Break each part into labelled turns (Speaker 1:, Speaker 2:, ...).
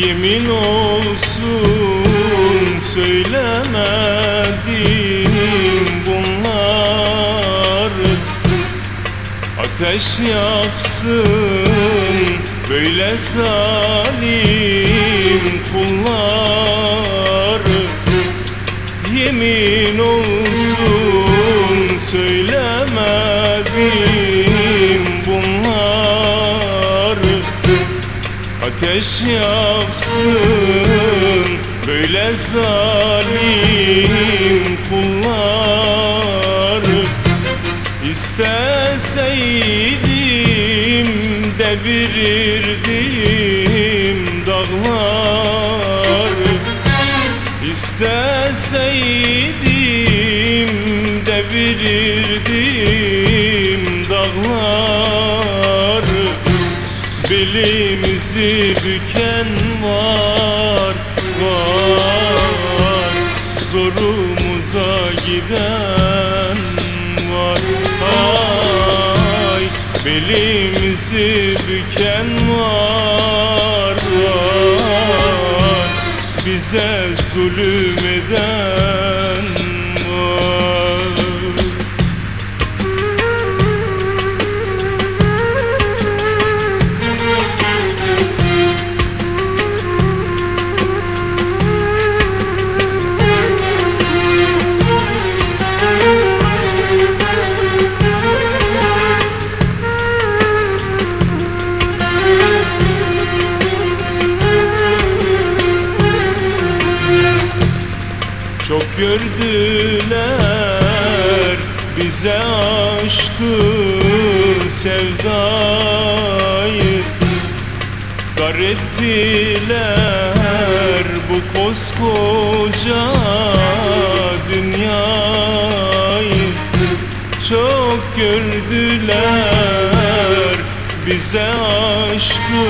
Speaker 1: Yemin olsun söylemedim bunları. Ateş yaksın böyle zalim kulları. Yemin olsun söylemedim bunları. Ateş yaksın böyle zalim kulları. İsteseydim devirirdim dağları. İsteseydim devirirdim dağları. Belimizi büken var, var. Zorumuza giden var. Ay, belimizi büken var, var. Bize zulüm eden var. Çok gördüler bize aşkı sevdayı. Dar ettiler bu koskoca dünyayı. Çok gördüler bize aşkı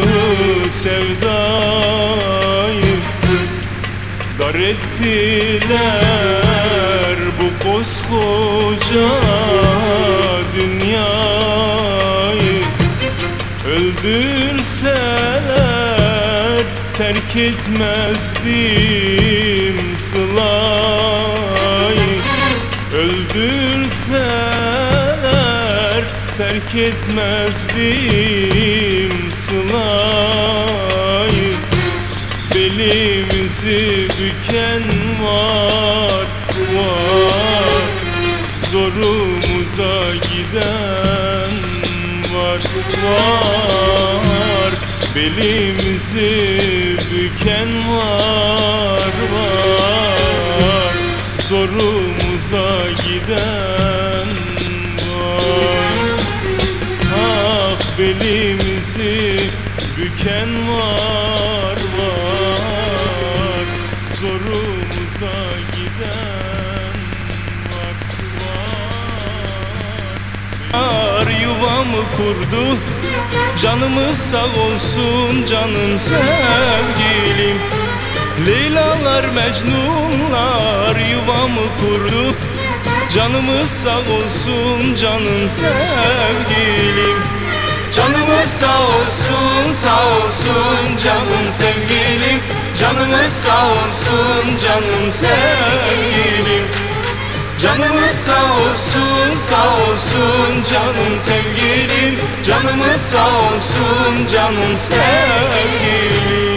Speaker 1: sevdayı. Dar ettiler bu koskoca dünyayı. Öldürseler terk etmezdim sılayı. Öldürseler terk etmezdim sılayı. Belimizi büken var, var. Zorumuza giden var, var. Belimizi büken var, var. Zorumuza giden var. Ah, belimizi büken var, var. Zorumuza giden var, var. Yuvamı kurdu, canımız sağ olsun canım sevgilim. Leylalar, Mecnunlar yuvamı kurdu, canımız sağ olsun canım sevgilim.
Speaker 2: Canımız sağ olsun, sağ olsun canım sevgilim. Canımız sağ olsun canım sevgilim. Canımız sağ olsun, sağ olsun canım sevgilim. Canımız sağ olsun canım sevgilim.